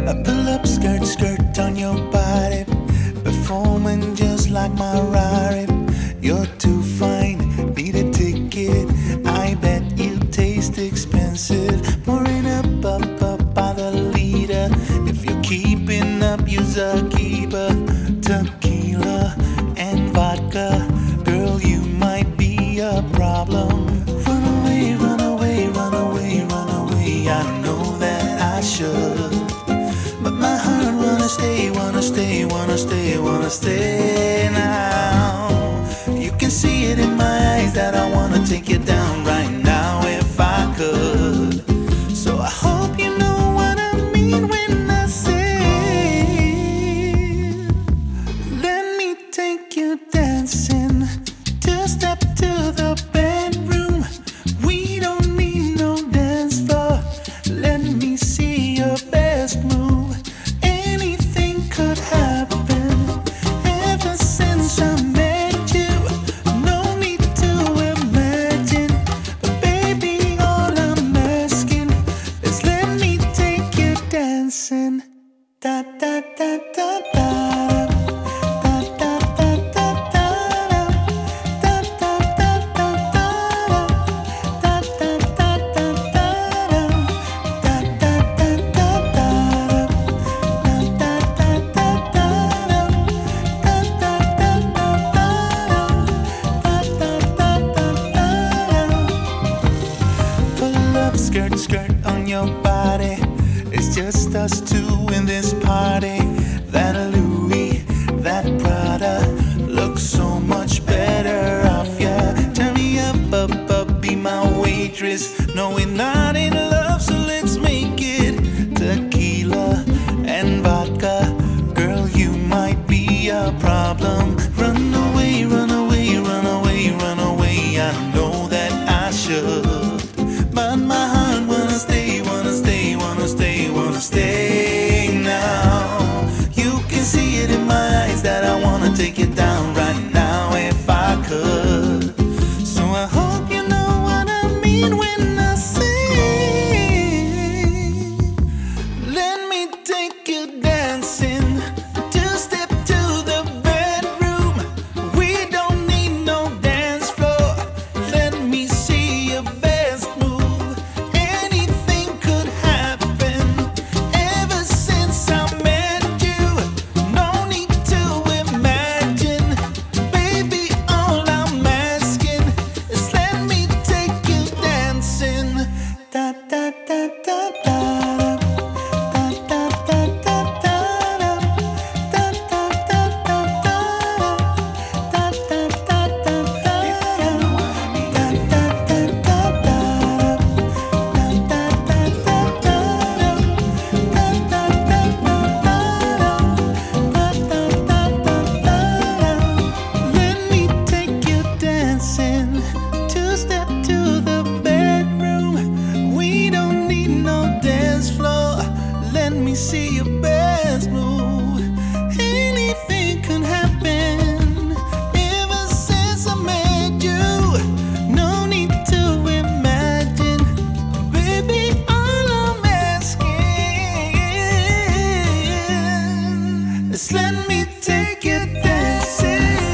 A pull-up skirt on your body, performing just like my Rari. You're too fine, need a ticket. I bet you taste expensive. Pouring up by the liter. If you're keeping up, you're a keeper. Tequila and vodka, girl, you might be a problem. Run away, run away, run away, run away. I know that I should, but my heart wanna stay, wanna stay, wanna stay, wanna stay now. You can see it in my eyes that I wanna take you down right now if I could. So I hope you know what I mean when I say, let me take you dancing. Two-step to the bedroom. We don't need no dance floor. Let me see your best move. Anything could happen. Ever since I met you, no need to imagine. But baby, all I'm asking is let me take you dancing. Da da da da da. Da da da da da. Da da da da da. Da da da da da. Da da da da da. Da da da da da. Da da da da da. Da da da da. Pull up skirt on your body. It's just us two in this party. That Louis, that Prada looks so much better off ya. Turn me up, be my waitress. No, we're not in love, so let's make it tequila and vodka. Girl, you might be a problem. Run away, run away, run away, run away. I know that I should, but my heart wanna stay, wanna stay, wanna stay, wanna stay now. You can see it in my eyes that I wanna take you down right now if I could. So I hope you know what I mean when I say, let me take you dancing. Two-step to the bedroom. We don't need no dance floor. Let me see your best move. Anything could happen. Ever since I met you, no need to imagine. Baby, all I'm asking is let me take you dancing. Da da da da da. Da da da da da. Da da da da da. Da da da da da. Da da da da da. Da da da da da. Da da da da da. Da da da da da. Let me take you dancing. Two-step to the bedroom. We don't need no dance floor. Let me see your best move. Anything can happen. Ever since I met you, no need to imagine. Baby, all I'm asking is let me take you dancing.